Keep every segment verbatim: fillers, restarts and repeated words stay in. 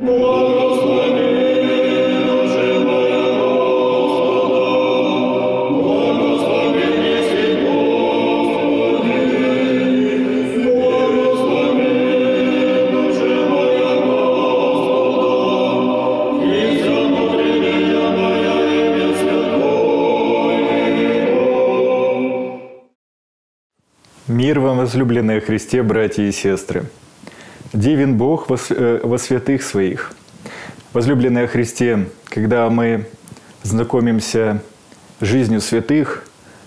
Мир вам, возлюбленные во Христе, братья и сестры! Дивен Бог во, во святых Своих. Возлюбленные во Христе, когда мы знакомимся с жизнью святых,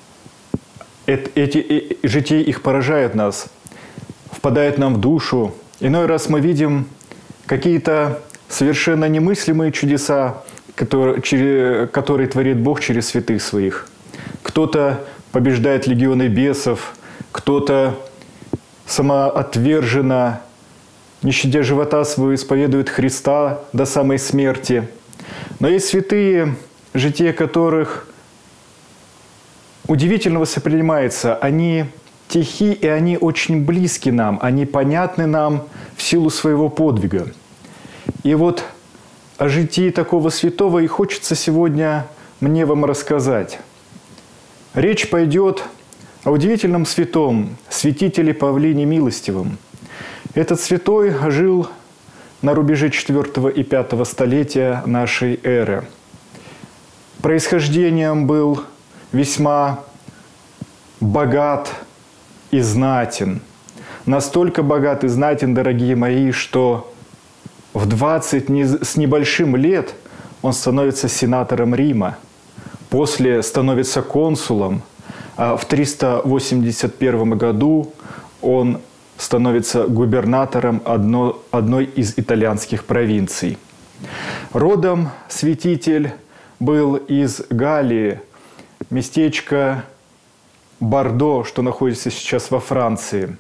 эти жития их поражают нас, впадают нам в душу. Иной раз мы видим какие-то совершенно немыслимые чудеса, которые, которые творит Бог через святых Своих. Кто-то побеждает легионы бесов, кто-то самоотверженно, не щадя живота своего, исповедует Христа до самой смерти. Но есть святые, жития которых удивительно воспринимается. Они тихи, и они очень близки нам, они понятны нам в силу своего подвига. И вот о житии такого святого и хочется сегодня мне вам рассказать. Речь пойдет о удивительном святом, святителе Павлине Милостивом. Этот святой жил на рубеже четвёртого и пятого столетия нашей эры. Происхождением был весьма богат и знатен. Настолько богат и знатен, дорогие мои, что в двадцать с небольшим лет он становится сенатором Рима, после становится консулом, а в триста восемьдесят первом году он становится губернатором одно, одной из итальянских провинций. Родом святитель был из Галлии, местечко Бордо, что находится сейчас во Франции.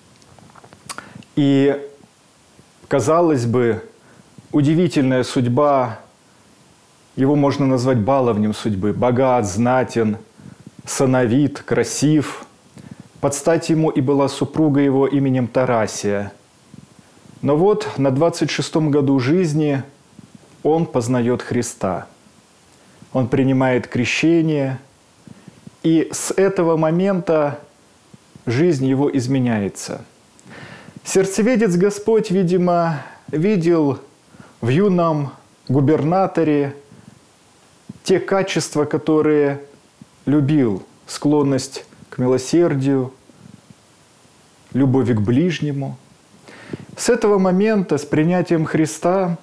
И, казалось бы, удивительная судьба, его можно назвать баловнем судьбы, богат, знатен, сановит, красив. Под стать ему и была супруга его именем Тарасия. Но вот на двадцать шестом году жизни он познает Христа. Он принимает крещение, и с этого момента жизнь его изменяется. Сердцеведец Господь, видимо, видел в юном губернаторе те качества, которые любил: склонность к милосердию, любовь к ближнему. С этого момента, с принятием Христа,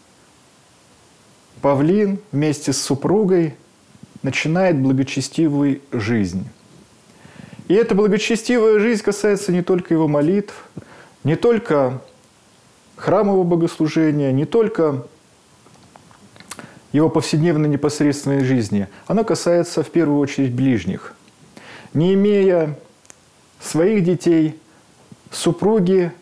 Павлин вместе с супругой начинает благочестивую жизнь. И эта благочестивая жизнь касается не только его молитв, не только храмового богослужения, не только его повседневной непосредственной жизни. Она касается в первую очередь ближних. Не имея своих детей, супруги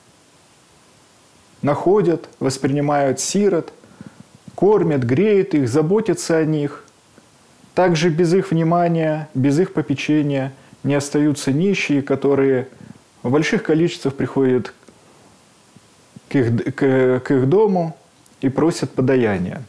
находят, воспринимают сирот, кормят, греют их, заботятся о них. Также без их внимания, без их попечения не остаются нищие, которые в больших количествах приходят к их, к, к их дому и просят подаяния.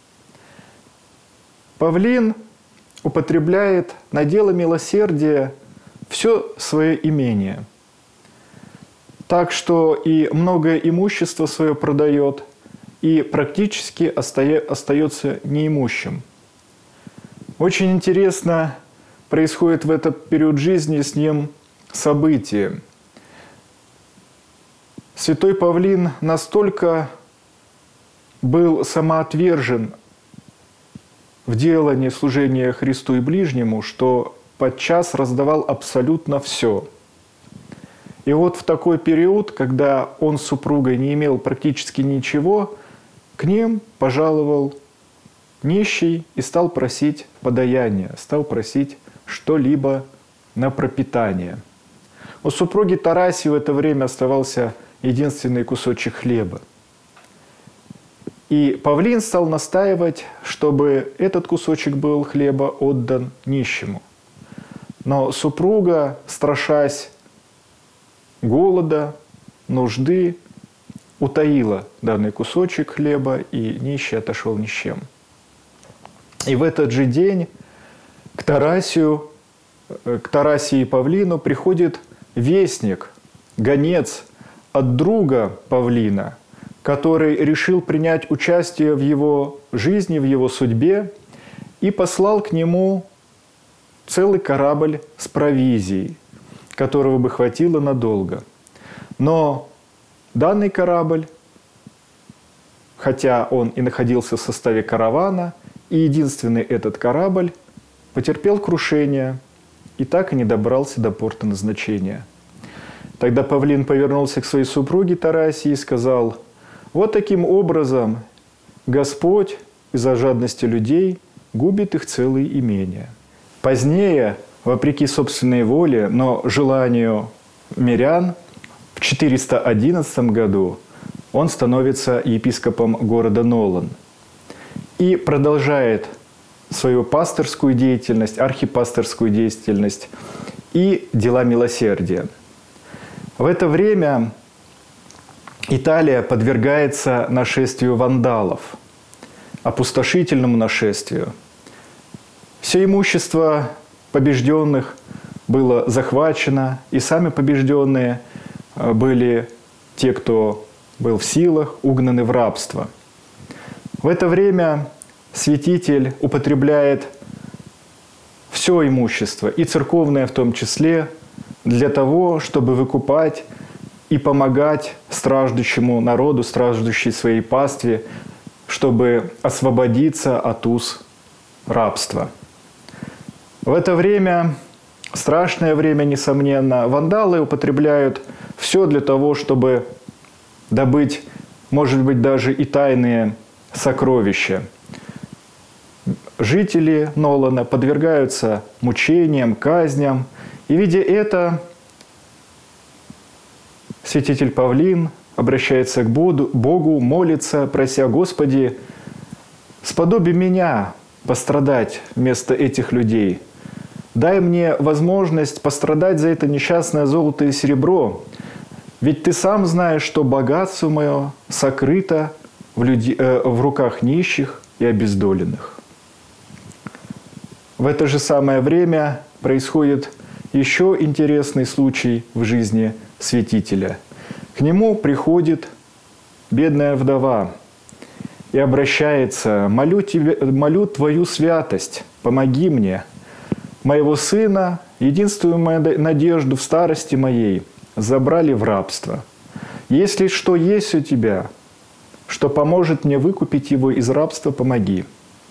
Павлин употребляет на дело милосердия все свое имение. Так что и многое имущество свое продает, и практически остается неимущим. Очень интересно происходит в этот период жизни с ним событие. Святой Павлин настолько был самоотвержен в делании служения Христу и ближнему, что подчас раздавал абсолютно все. И вот в такой период, когда он с супругой не имел практически ничего, к ним пожаловал нищий и стал просить подаяния, стал просить что-либо на пропитание. У супруги Тарасии в это время оставался единственный кусочек хлеба. И Павлин стал настаивать, чтобы этот кусочек был хлеба отдан нищему. Но супруга, страшась голода, нужды, утаила данный кусочек хлеба, и нищий отошел ни с чем. И в этот же день к Тарасию, к Тарасии и Павлину приходит вестник, гонец от друга Павлина, который решил принять участие в его жизни, в его судьбе, и послал к нему целый корабль с провизией, которого бы хватило надолго. Но данный корабль, хотя он и находился в составе каравана, и единственный этот корабль потерпел крушение и так и не добрался до порта назначения. Тогда Павлин повернулся к своей супруге Тарасии и сказал: «Вот таким образом Господь из-за жадности людей губит их целые имения». Позднее, вопреки собственной воле, но желанию мирян, в четыреста одиннадцатом году он становится епископом города Нолан и продолжает свою пасторскую деятельность, архипасторскую деятельность и дела милосердия. В это время Италия подвергается нашествию вандалов, опустошительному нашествию. Все имущество побежденных было захвачено, и сами побежденные были те, кто был в силах, угнаны в рабство. В это время святитель употребляет все имущество, и церковное в том числе, для того, чтобы выкупать и помогать страждущему народу, страждущей своей пастве, чтобы освободиться от уз рабства. В это время, страшное время, несомненно, вандалы употребляют все для того, чтобы добыть, может быть, даже и тайные сокровища. Жители Нолана подвергаются мучениям, казням, и, видя это, святитель Павлин обращается к Богу, молится, прося: «Господи, сподоби меня пострадать вместо этих людей. Дай мне возможность пострадать за это несчастное золото и серебро. Ведь Ты сам знаешь, что богатство мое сокрыто в, люди, э, в руках нищих и обездоленных». В это же самое время происходит еще интересный случай в жизни святителя. К нему приходит бедная вдова и обращается: «Молю, тебе, молю Твою святость, помоги мне. Моего сына, единственную мою надежду в старости моей, забрали в рабство. Если что есть у Тебя, что поможет мне выкупить его из рабства, помоги».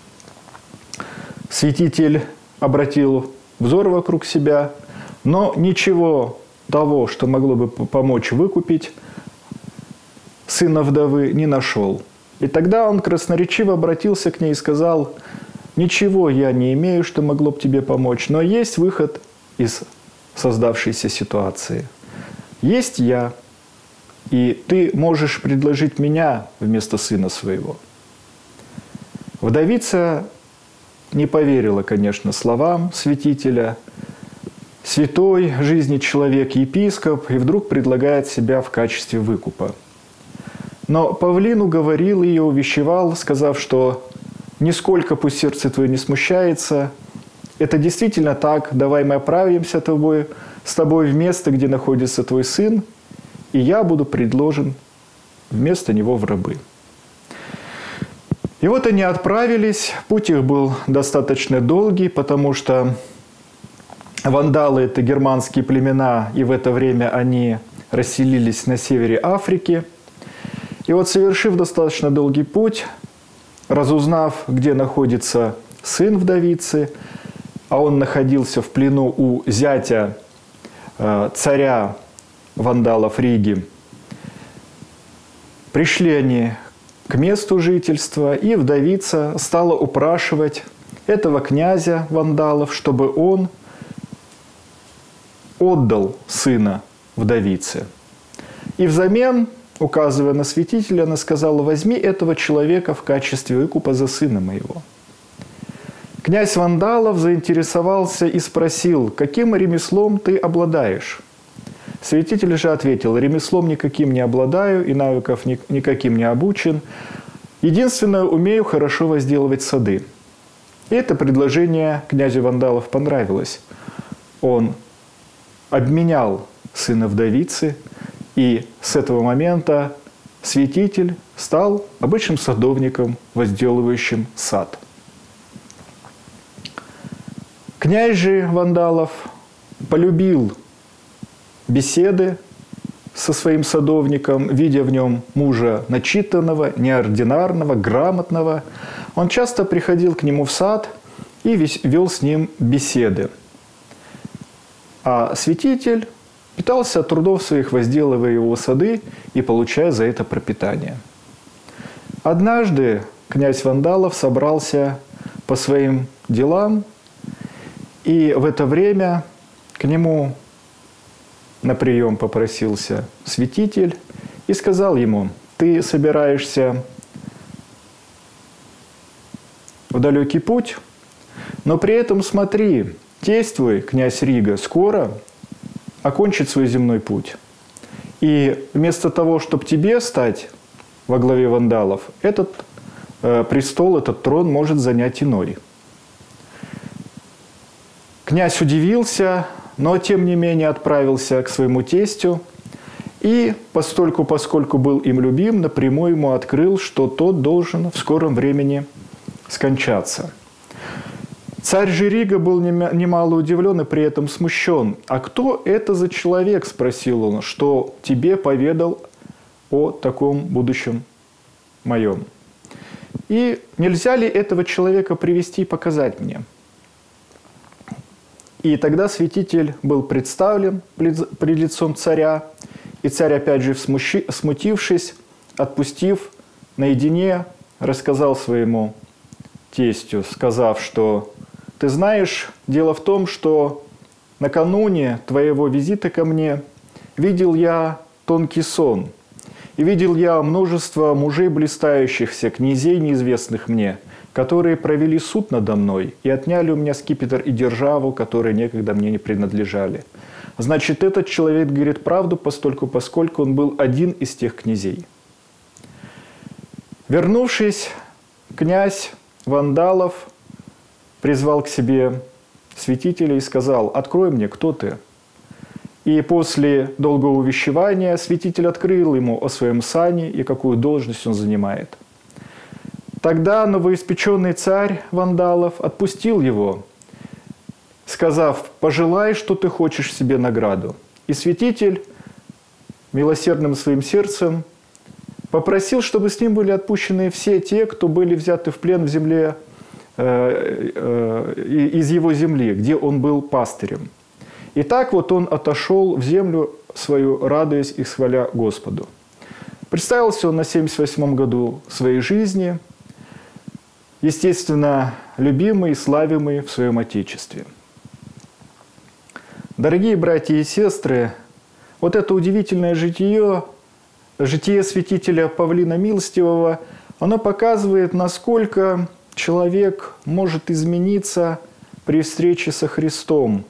Святитель обратил взор вокруг себя, но ничего того, что могло бы помочь выкупить сына вдовы, не нашел. И тогда он красноречиво обратился к ней и сказал: «Ничего я не имею, что могло бы тебе помочь, но есть выход из создавшейся ситуации. Есть я, и ты можешь предложить меня вместо сына своего». Вдовица не поверила, конечно, словам святителя. Святой жизни человек, епископ, и вдруг предлагает себя в качестве выкупа. Но Павлин уговорил ее, увещевал, сказав, что «нисколько пусть сердце твое не смущается, это действительно так, давай мы отправимся тобой, с тобой в место, где находится твой сын, и я буду предложен вместо него в рабы». И вот они отправились, путь их был достаточно долгий, потому что вандалы – это германские племена, и в это время они расселились на севере Африки. И вот, совершив достаточно долгий путь, разузнав, где находится сын вдовицы, а он находился в плену у зятя э, царя вандалов Риги, пришли они к месту жительства, и вдовица стала упрашивать этого князя вандалов, чтобы он отдал сына вдовице. И взамен, указывая на святителя, она сказала: «Возьми этого человека в качестве выкупа за сына моего». Князь вандалов заинтересовался и спросил: «Каким ремеслом ты обладаешь?» Святитель же ответил: «Ремеслом никаким не обладаю и навыков ни- никаким не обучен. Единственное, умею хорошо возделывать сады». И это предложение князю Вандалов понравилось. Он обменял сына вдовицы, и с этого момента святитель стал обычным садовником, возделывающим сад. Князь же Вандалов полюбил беседы со своим садовником, видя в нем мужа начитанного, неординарного, грамотного. Он часто приходил к нему в сад и вел с ним беседы. А святитель питался от трудов своих, возделывая его сады и получая за это пропитание. Однажды князь Вандалов собрался по своим делам, и в это время к нему на прием попросился святитель и сказал ему: «Ты собираешься в далекий путь, но при этом смотри, тесть твой, князь Рига, скоро окончит свой земной путь. И вместо того, чтобы тебе стать во главе вандалов, этот э, престол, этот трон может занять иной». Князь удивился, но тем не менее отправился к своему тестю и, постольку, поскольку был им любим, напрямую ему открыл, что тот должен в скором времени скончаться. Царь же Рига был немало удивлен и при этом смущен. «А кто это за человек, — спросил он, — что тебе поведал о таком будущем моем? И нельзя ли этого человека привести и показать мне?» И тогда святитель был представлен пред лицом царя, и царь, опять же смутившись, отпустив наедине, рассказал своему тестю, сказав, что «Ты знаешь, дело в том, что накануне твоего визита ко мне видел я тонкий сон, и видел я множество мужей блистающихся, князей неизвестных мне, которые провели суд надо мной и отняли у меня скипетр и державу, которые некогда мне не принадлежали. Значит, этот человек говорит правду, постольку, поскольку он был один из тех князей». Вернувшись, князь Вандалов призвал к себе святителя и сказал: «Открой мне, кто ты». И после долгого увещевания святитель открыл ему о своем сане и какую должность он занимает. Тогда новоиспеченный царь Вандалов отпустил его, сказав: «Пожелай, что ты хочешь себе награду». И святитель милосердным своим сердцем попросил, чтобы с ним были отпущены все те, кто были взяты в плен в земле, э, э, из его земли, где он был пастырем. И так вот он отошел в землю свою, радуясь и хваля Господу. Представился он на семьдесят восьмом году своей жизни, естественно, любимый и славимый в своем Отечестве. Дорогие братья и сестры, вот это удивительное житие, житие святителя Павлина Милостивого, оно показывает, насколько человек может измениться при встрече со Христом.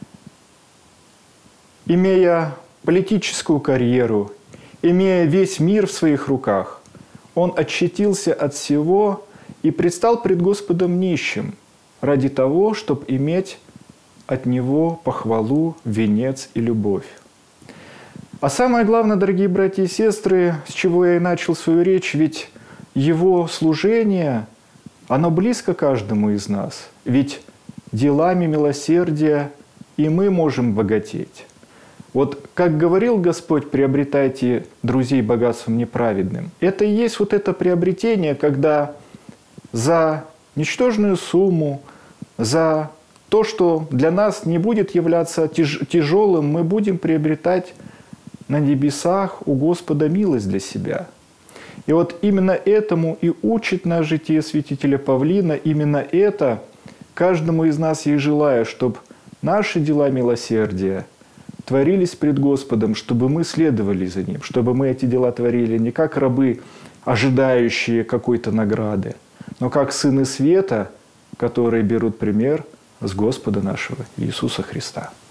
Имея политическую карьеру, имея весь мир в своих руках, он отщепился от всего и предстал пред Господом нищим ради того, чтобы иметь от Него похвалу, венец и любовь. А самое главное, дорогие братья и сестры, с чего я и начал свою речь, ведь Его служение, оно близко каждому из нас. Ведь делами милосердия и мы можем богатеть. Вот как говорил Господь: «Приобретайте друзей богатством неправедным». Это и есть вот это приобретение, когда за ничтожную сумму, за то, что для нас не будет являться тяж- тяжелым, мы будем приобретать на небесах у Господа милость для себя. И вот именно этому и учит нас житие святителя Павлина, именно это каждому из нас я и желаю, чтобы наши дела милосердия творились пред Господом, чтобы мы следовали за Ним, чтобы мы эти дела творили не как рабы, ожидающие какой-то награды, но как сыны света, которые берут пример с Господа нашего Иисуса Христа.